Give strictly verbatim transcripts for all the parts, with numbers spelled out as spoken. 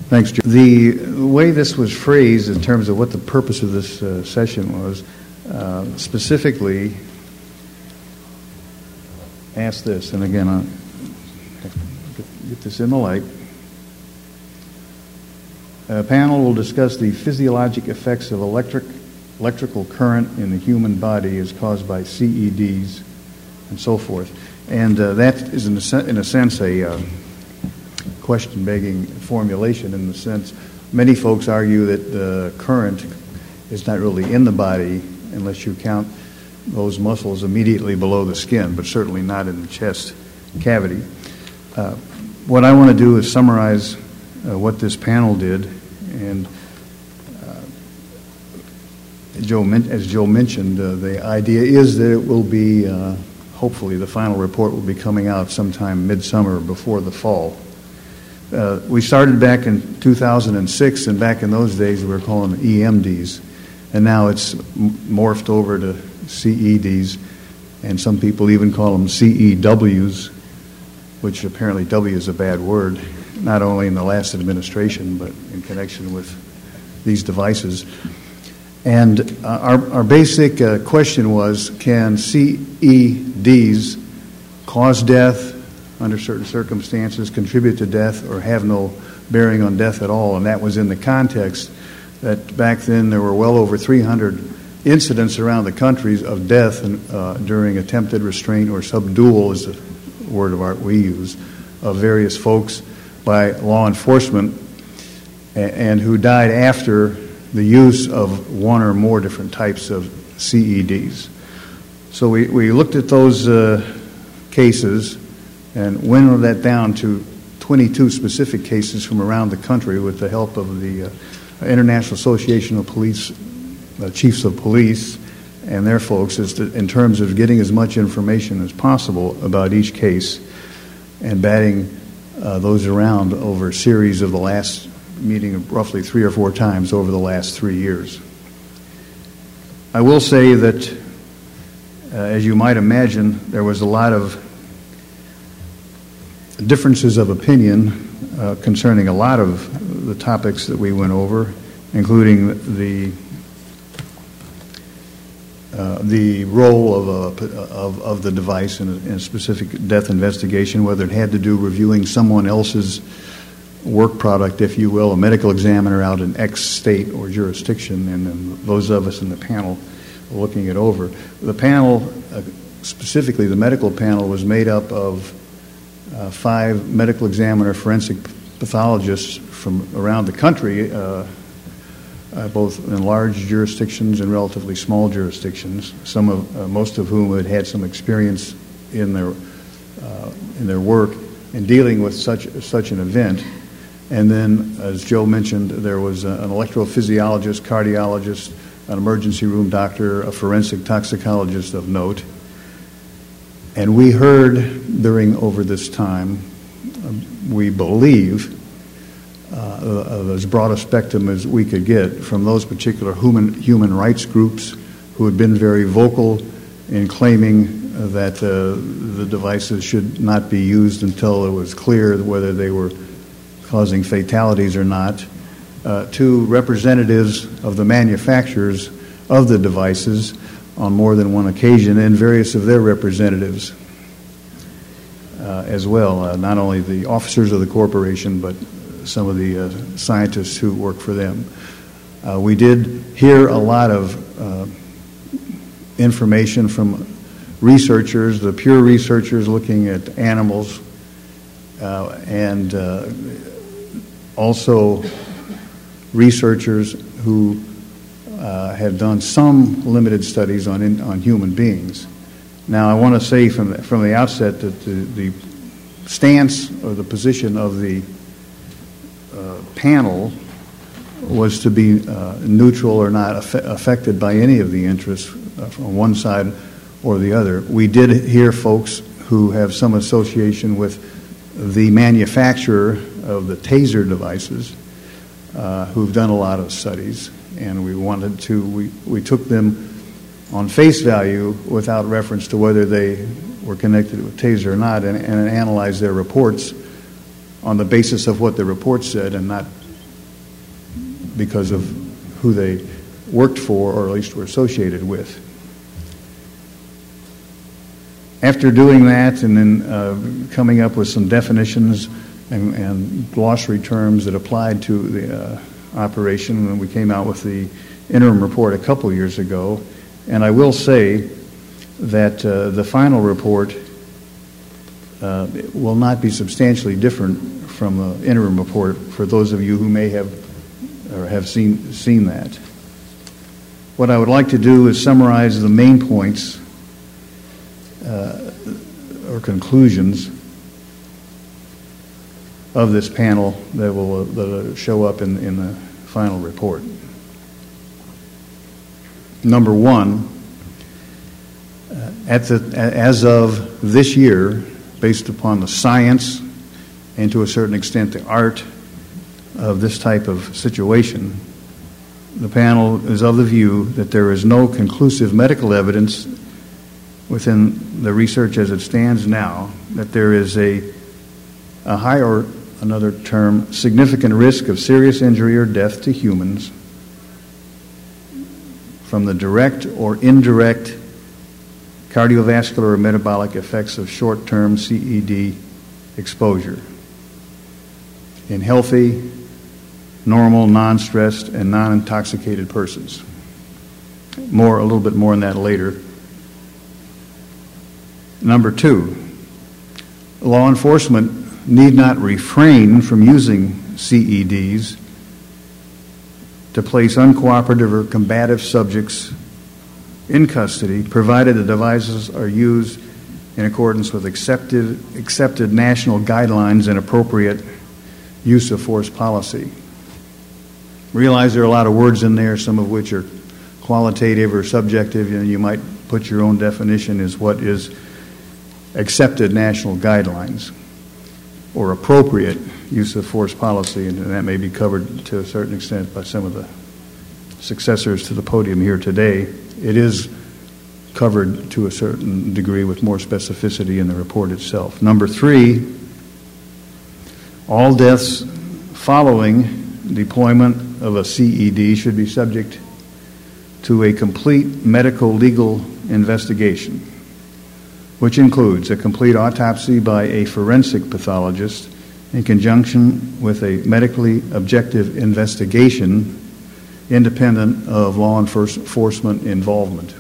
Thanks, Joe. The way this was phrased in terms of what the purpose of this uh, session was, uh, specifically asked this, and again, I'll get this in the light. A panel will discuss the physiologic effects of electric electrical current in the human body as caused by C E Ds and so forth. And uh, that is, in a, in a sense, a uh, question-begging formulation in the sense many folks argue that the current is not really in the body unless you count those muscles immediately below the skin, but certainly not in the chest cavity. Uh, what I want to do is summarize uh, what this panel did, and uh, Joe, as Joe mentioned, uh, the idea is that it will be, uh, hopefully the final report will be coming out sometime midsummer before the fall. Uh, we started back in two thousand six, and back in those days we were calling them E M Ds, and now it's m- morphed over to C E Ds, and some people even call them C E Ws, which apparently W is a bad word, not only in the last administration, but in connection with these devices. And uh, our, our basic uh, question was, can C E Ds cause death under certain circumstances, contribute to death, or have no bearing on death at all? And that was in the context that back then there were well over three hundred incidents around the country of death uh, during attempted restraint, or subdual is the word of art we use, of various folks by law enforcement, and, and who died after the use of one or more different types of C E Ds. So we, we looked at those uh, cases and winnowed that down to twenty-two specific cases from around the country with the help of the uh, International Association of Police, uh, Chiefs of Police, and their folks, is to, in terms of getting as much information as possible about each case and batting uh, those around over a series of the last meeting roughly three or four times over the last three years. I will say that, uh, as you might imagine, there was a lot of differences of opinion uh, concerning a lot of the topics that we went over, including the uh, the role of, a, of of the device in a, in a specific death investigation, whether it had to do reviewing someone else's work product, if you will, a medical examiner out in X state or jurisdiction, and then those of us in the panel looking it over. The panel, uh, specifically the medical panel, was made up of Uh, five medical examiner forensic pathologists from around the country, uh, uh, both in large jurisdictions and relatively small jurisdictions. Some of, uh, most of whom had had some experience in their uh, in their work in dealing with such such an event. And then, as Joe mentioned, there was uh, an electrophysiologist, cardiologist, an emergency room doctor, a forensic toxicologist of note. And we heard during, over this time, uh, we believe, uh, of as broad a spectrum as we could get from those particular human, human rights groups who had been very vocal in claiming that uh, the devices should not be used until it was clear whether they were causing fatalities or not, uh, to representatives of the manufacturers of the devices on more than one occasion, and various of their representatives uh, as well, uh, not only the officers of the corporation, but some of the uh, scientists who work for them. Uh, we did hear a lot of uh, information from researchers, the pure researchers looking at animals, uh, and uh, also researchers who Uh, have done some limited studies on in, on human beings. Now, I want to say from the, from the outset that the, the stance or the position of the uh, panel was to be uh, neutral or not aff- affected by any of the interests uh, from one side or the other. We did hear folks who have some association with the manufacturer of the taser devices uh, who've done a lot of studies. And we wanted to, we, we took them on face value without reference to whether they were connected with taser or not, and, and analyzed their reports on the basis of what the report said and not because of who they worked for, or at least were associated with. After doing that and then uh, coming up with some definitions and, and glossary terms that applied to the uh, operation, when we came out with the interim report a couple years ago, and I will say that uh, the final report uh, will not be substantially different from the interim report for those of you who may have or have seen seen that. What I would like to do is summarize the main points uh, or conclusions of this panel that will uh, that will show up in, in the final report. Number one, uh, at the as of this year, based upon the science and to a certain extent the art of this type of situation, the panel is of the view that there is no conclusive medical evidence within the research as it stands now that there is a, a high, or another term, significant risk of serious injury or death to humans from the direct or indirect cardiovascular or metabolic effects of short-term C E D exposure in healthy, normal, non-stressed, and non-intoxicated persons. More, a little bit more on that later. Number two, law enforcement need not refrain from using C E Ds to place uncooperative or combative subjects in custody, provided the devices are used in accordance with accepted, accepted national guidelines and appropriate use of force policy. Realize there are a lot of words in there, some of which are qualitative or subjective. You know, you might put your own definition as what is accepted national guidelines or appropriate use of force policy, and that may be covered to a certain extent by some of the successors to the podium here today. It is covered to a certain degree with more specificity in the report itself. Number three, all deaths following deployment of a C E D should be subject to a complete medical legal investigation, which includes a complete autopsy by a forensic pathologist in conjunction with a medically objective investigation independent of law enforcement involvement.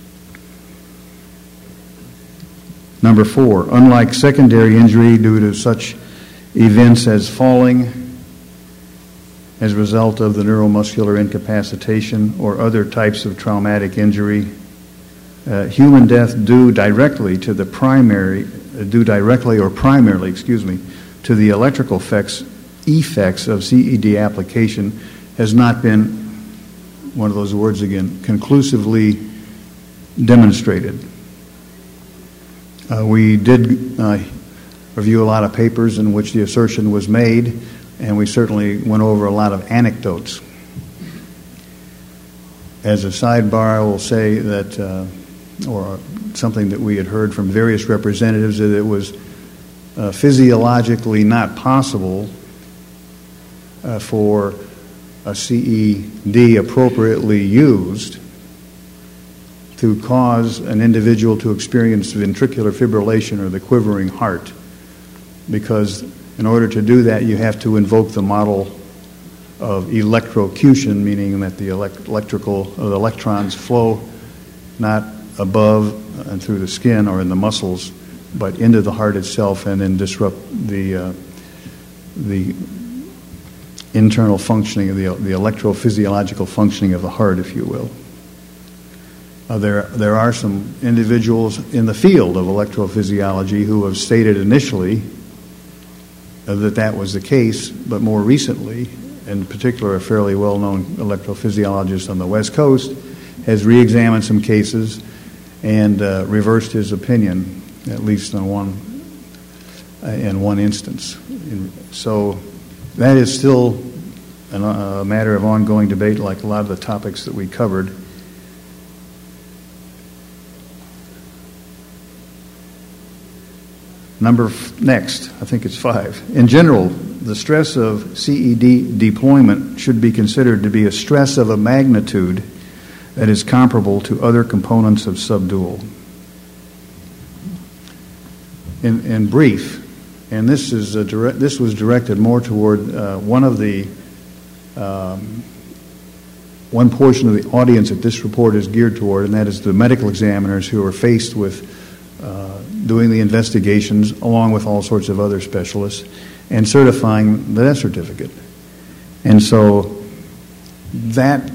Number four, unlike secondary injury due to such events as falling as a result of the neuromuscular incapacitation or other types of traumatic injury, uh, human death due directly to the primary, uh, due directly or primarily, excuse me, to the electrical effects, effects of C E D application has not been, one of those words again, conclusively demonstrated. Uh, we did uh, review a lot of papers in which the assertion was made, and we certainly went over a lot of anecdotes. As a sidebar, I will say that, uh, or something that we had heard from various representatives, that it was uh, physiologically not possible uh, for a C E D appropriately used to cause an individual to experience ventricular fibrillation or the quivering heart, because in order to do that, you have to invoke the model of electrocution, meaning that the elect- electrical uh, the electrons flow not above and through the skin or in the muscles, but into the heart itself, and then disrupt the uh, the internal functioning of the the electrophysiological functioning of the heart, if you will. Uh, there, there are some individuals in the field of electrophysiology who have stated initially uh, that that was the case, but more recently, in particular a fairly well-known electrophysiologist on the West Coast, has re-examined some cases and uh, reversed his opinion, at least in one, uh, in one instance. In, so that is still an, uh, a matter of ongoing debate, like a lot of the topics that we covered. Number f- next, I think it's five. In general, the stress of C E D deployment should be considered to be a stress of a magnitude that is comparable to other components of subdual. In, in brief, and this is a direct, this was directed more toward uh, one of the um, one portion of the audience that this report is geared toward, and that is the medical examiners who are faced with uh, doing the investigations along with all sorts of other specialists and certifying the death certificate. And so that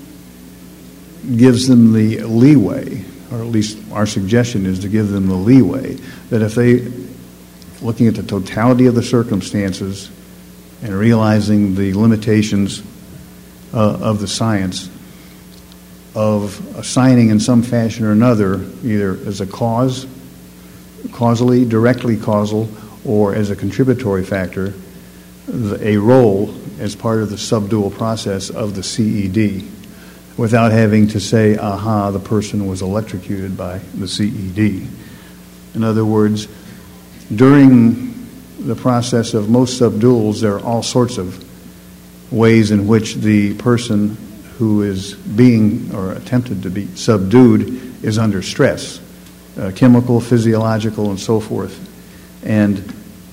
gives them the leeway, or at least our suggestion is to give them the leeway, that if they, looking at the totality of the circumstances and realizing the limitations uh, of the science, of assigning in some fashion or another, either as a cause, causally, directly causal, or as a contributory factor, a role as part of the subdual process of the C E D, without having to say, aha, the person was electrocuted by the C E D. In other words, during the process of most subduals, there are all sorts of ways in which the person who is being or attempted to be subdued is under stress, uh, chemical, physiological, and so forth. And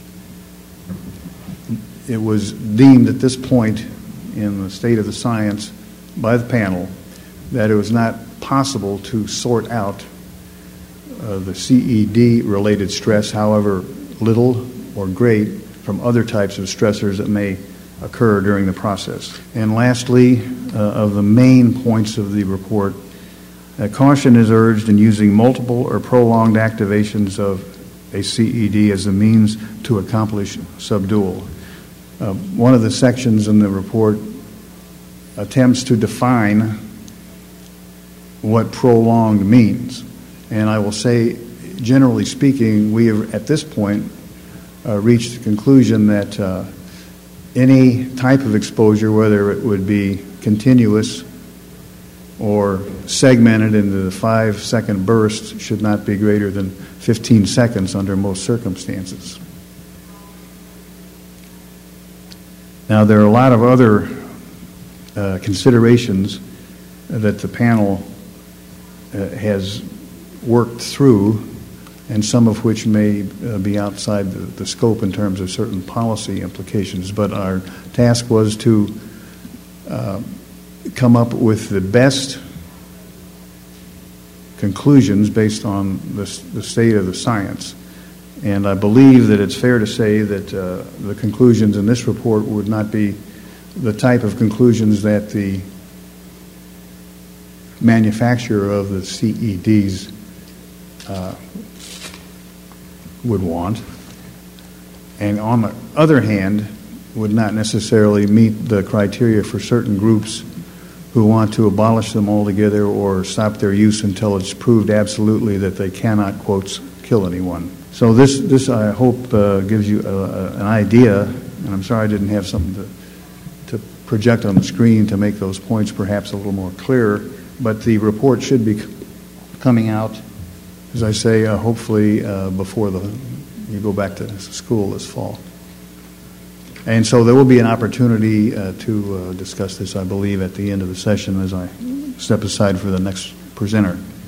it was deemed at this point in the state of the science by the panel that it was not possible to sort out uh, the C E D-related stress, however little or great, from other types of stressors that may occur during the process. And lastly, uh, of the main points of the report, uh, caution is urged in using multiple or prolonged activations of a C E D as a means to accomplish subdual. Uh, one of the sections in the report attempts to define what prolonged means. And I will say, generally speaking, we have at this point uh, reached the conclusion that uh, any type of exposure, whether it would be continuous or segmented into the five-second bursts, should not be greater than fifteen seconds under most circumstances. Now, there are a lot of other uh, considerations that the panel uh, has worked through, and some of which may uh, be outside the, the scope in terms of certain policy implications. But our task was to uh, come up with the best conclusions based on the, the state of the science. And I believe that it's fair to say that uh, the conclusions in this report would not be the type of conclusions that the manufacturer of the C E Ds uh, would want. And on the other hand, would not necessarily meet the criteria for certain groups who want to abolish them altogether or stop their use until it's proved absolutely that they cannot, quotes, kill anyone. So this, this I hope, uh, gives you a, a, an idea, and I'm sorry I didn't have something to, to project on the screen to make those points perhaps a little more clear, but the report should be coming out, as I say, uh, hopefully uh, before the, you go back to school this fall. And so there will be an opportunity uh, to uh, discuss this, I believe, at the end of the session as I step aside for the next presenter.